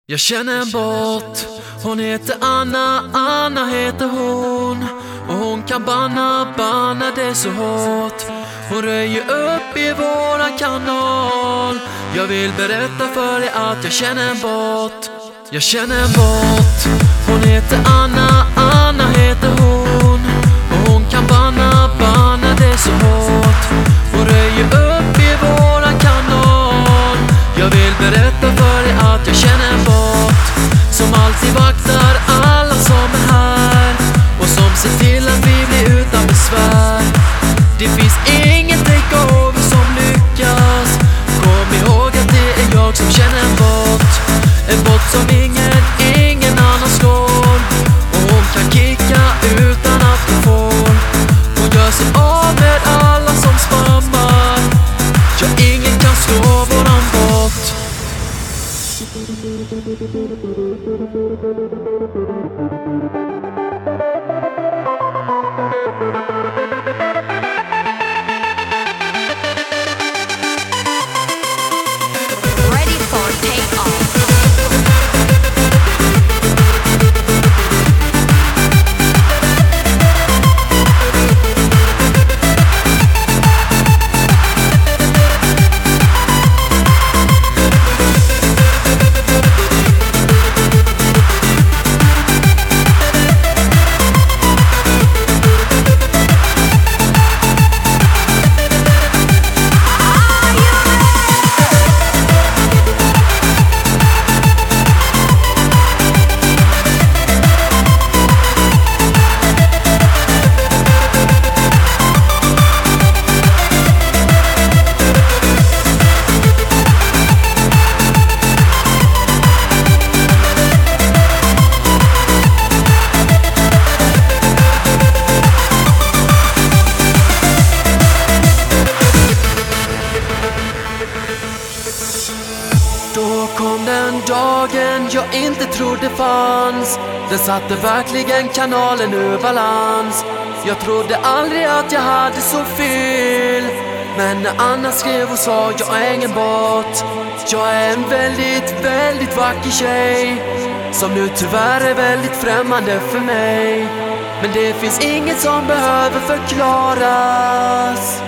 Jag känner en bot, hon heter Anna, Anna heter hon. Och hon kan banna det så hårt. Hon röjer upp i våran kanal. Jag vill berätta för dig att jag känner en bot. Jag känner en bot, hon heter Anna, Anna heter hon. Och hon kan banna det så hårt. Hon röjer upp i våran kanal. Jag vill berätta för dig att jag känner en bot som alltid vaktar alla som är här och som ser till att vi blir utan besvär. Det finns ingen takeover som lyckas. Kom ihåg att det är jag som känner en bot. En bot som ingen annan slår. Och hon kan kicka utan att hon får. Hon gör sig av med alla som spammar. Ja, ingen kan slå våran bot. Ready for takeoff. Då kom den dagen jag inte trodde fanns. Den satte verkligen kanalen ur balans. Jag trodde aldrig att jag hade så fel. Men när Anna skrev och sa jag är ingen bot. Jag är en väldigt vacker tjej som nu tyvärr är väldigt främmande för mig. Men det finns inget som behöver förklaras.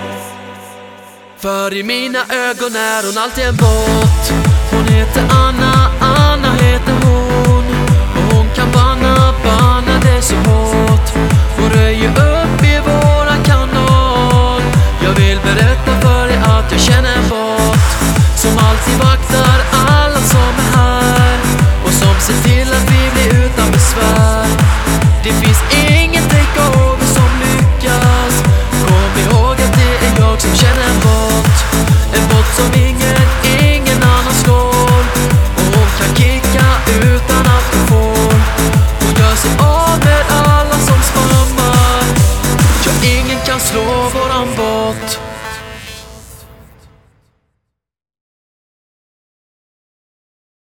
För i mina ögon är hon alltid en bot. Hon heter Anna, Anna heter hon. Och hon kan banna det så hårt. Hon röjer upp i våran kanal. Jag vill berätta för dig att jag känner en bot som alltid vaktar alla som är här och som ser till att vi blir utan besvär. Det finns ingen takeover som lyckas. Kom ihåg att det är jag som känner en bot. En bot som ingen annan slår. Och hon kan kicka utan att hon får. Hon gör sig av med alla som spammar. Ja, ingen kan slå våran bot.